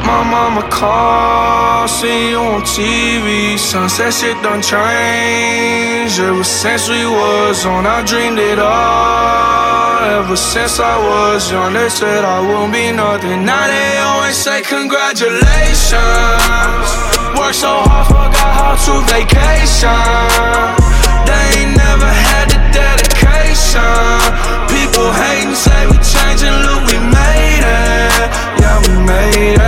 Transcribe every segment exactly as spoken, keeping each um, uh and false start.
My mama called, see you on T V. Sunset shit done changed. Ever since we was on, I dreamed it all. Ever since I was young, they said I wouldn't be nothing. Now they always say congratulations. Worked so hard, forgot how to vacation. They ain't never had the dedication. People hating, say we changing, look, we made it. Yeah, we made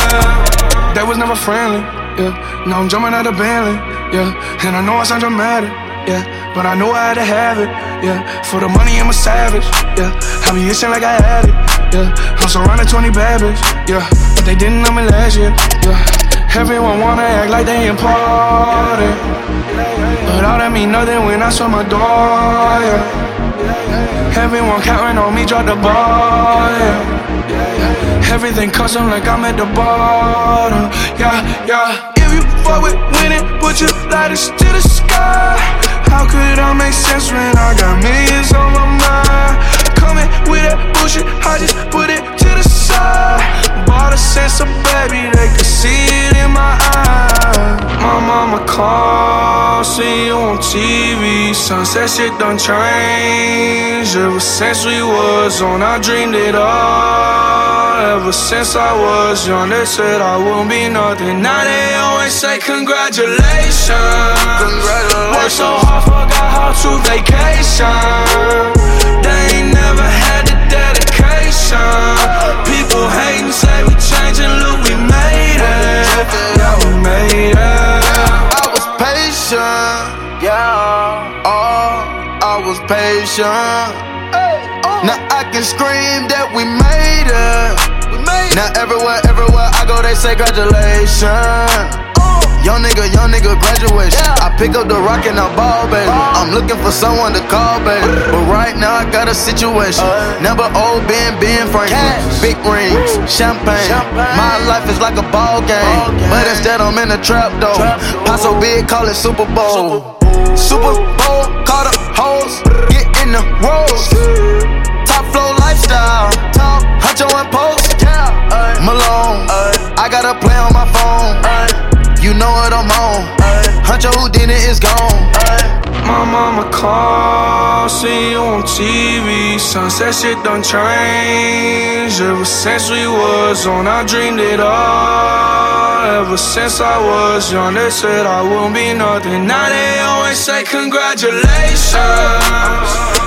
it. They was never friendly, yeah. Now I'm jumping out of Bentley, yeah. And I know I sound dramatic, yeah. But I know I had to have it, yeah. For the money, I'm a savage, yeah. I be itching like I had it, yeah. I'm surrounded twenty bad bitches, yeah. But they didn't know me last year, yeah. Everyone wanna act like they important, but all that mean nothing when I saw my door, yeah. Everyone counting on me, drop the ball, yeah. Everything custom like I'm at the bottom, yeah, yeah. If you fuck with winning, put your lighters to the sky. How could I make sense when I got millions on my mind? Coming with that bullshit, I just put it to the side. Bought a sense of baby, they could see it in my eyes. My mama called, see you on T V. Sunset shit done changed. Ever since we was on, I dreamed it all. Ever since I was young, they said I wouldn't be nothing. Now they always say congratulations. Congratulations. Worked so hard, forgot how to vacation. They ain't never had the dedication. People hating, say we changing, look, we made it. Yeah, we made it. I was patient, yeah. Oh, I was patient. Now I can scream that we made it. Now everywhere, everywhere I go, they say congratulations. Young nigga, young nigga, graduation. I pick up the rock and I ball, baby. I'm looking for someone to call, baby. But right now I got a situation. Never old Ben, Ben Franklin. Big rings, champagne. My life is like a ball game, but instead I'm in a trap though. Pot so big, call it Super Bowl. Super Bowl, call the hoes, get in the rolls. Top flow lifestyle, top Huncho and Post. Malone, I got a play on my phone. You know what I'm on. Huncho Houdini is gone. My mama called, see you on T V. Sunset shit done changed. Ever since we was on, I dreamed it all. Ever since I was young, they said I wouldn't be nothing. Now they always say congratulations.